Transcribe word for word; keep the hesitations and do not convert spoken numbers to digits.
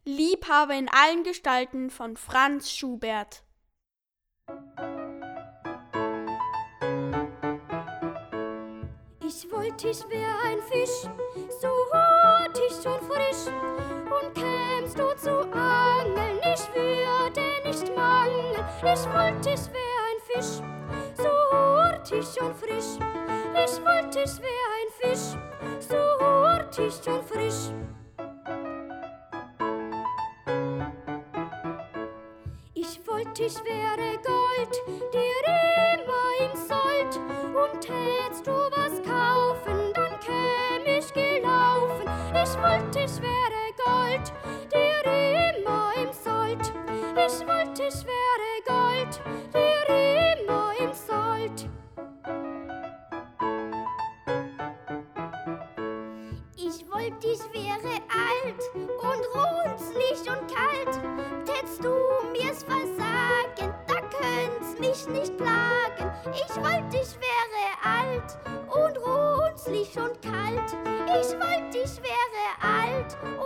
Liebhaber in allen Gestalten von Franz Schubert. Ich wollte, ich wär ein Fisch, so hurtig und frisch, und kämst du zu angeln, ich würde nicht mangeln. Ich wollte, ich wär ein Fisch, so hurtig und frisch, ich wollte, ich wär ein Fisch, so hurtig und frisch. Ich wollte, ich wäre Gold, dir immer im Sold, und tätst du was kaufen, dann käm ich gelaufen. Ich wollte, ich wäre Gold, dir immer im Sold, ich wollte, ich wäre Gold, dir immer im Sold. Ich wollte, ich wäre alt und runzlig und kalt, tätst du mir's versagen, da könnt's mich nicht plagen. Ich wollte, ich wäre alt und runzlig und kalt, ich wollte, ich wäre alt